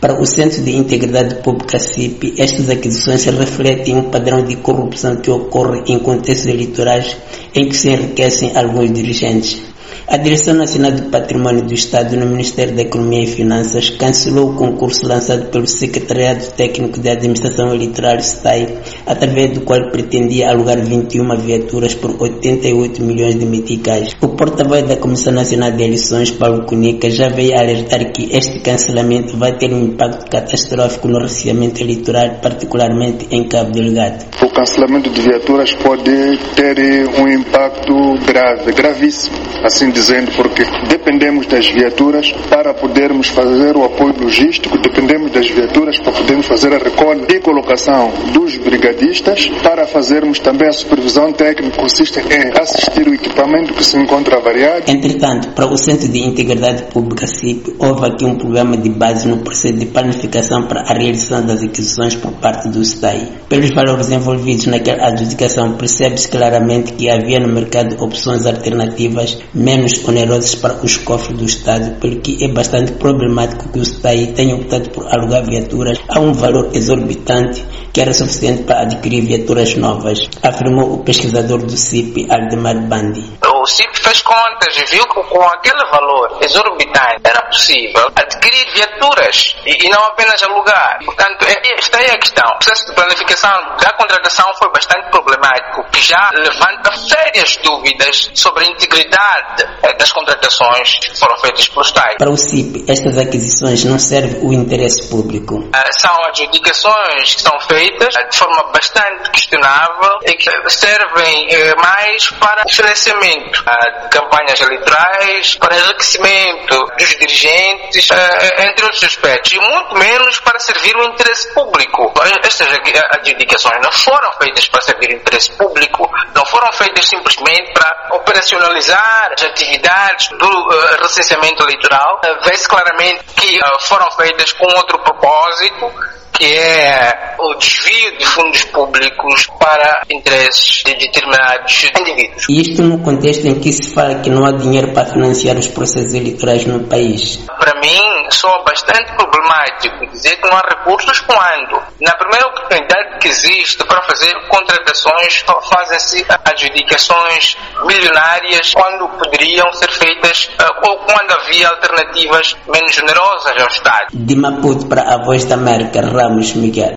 Para o Centro de Integridade Pública CIP, estas aquisições refletem um padrão de corrupção que ocorre em contextos eleitorais em que se enriquecem alguns dirigentes. A Direção Nacional do Patrimônio do Estado no Ministério da Economia e Finanças cancelou o concurso lançado pelo Secretariado Técnico de Administração Eleitoral STAI, através do qual pretendia alugar 21 viaturas por 88 milhões de meticais. O porta-voz da Comissão Nacional de Eleições, Paulo Cunica, já veio alertar que este cancelamento vai ter um impacto catastrófico no recenseamento eleitoral, particularmente em Cabo Delgado. O cancelamento de viaturas pode ter um impacto gravíssimo, assim dizendo, porque dependemos das viaturas para podermos fazer o apoio logístico, dependemos das viaturas para podermos fazer a recolha e colocação dos brigadistas, para fazermos também a supervisão técnica, que consiste em assistir o equipamento que se encontra avariado. Entretanto, para o Centro de Integridade Pública CIP, houve aqui um programa de base no processo de planificação para a realização das aquisições por parte do STAI. Pelos valores envolvidos naquela adjudicação, percebe-se claramente que havia no mercado opções alternativas menos onerosas para os cofres do Estado, pelo que é bastante problemático que o STAI tenha optado por alugar viaturas a um valor exorbitante que era suficiente para adquirir viaturas novas, afirmou o pesquisador do CIP, Aldemar Bandi. O CIP fez contas e viu que com aquele valor exorbitante era possível adquirir viaturas e não apenas alugar. Portanto, esta é a questão. O processo de planificação da contratação foi bastante problemático, que já levanta sérias dúvidas sobre a integridade das contratações que foram feitas pelo Estado. Para o CIP, estas aquisições não servem o interesse público. São adjudicações que são feitas de forma bastante questionável e que servem mais para o financiamento de campanhas eleitorais, para enriquecimento dos dirigentes, entre outros aspectos, e muito menos para servir o interesse público. Estas adjudicações não foram feitas para servir o interesse público, não foram feitas simplesmente para operacionalizar as atividades do recenseamento eleitoral. Vê-se claramente que foram feitas com outro propósito, que é o desvio de fundos públicos para interesses de determinados indivíduos. E isto no contexto em que se fala que não há dinheiro para financiar os processos eleitorais no país. Para mim, soa bastante problemático dizer que não há recursos quando, na primeira oportunidade que existe para fazer contratações, fazem-se adjudicações milionárias quando poderiam ser feitas ou quando havia alternativas menos generosas ao Estado. De Maputo para a Voz da América, Ramos Miguel.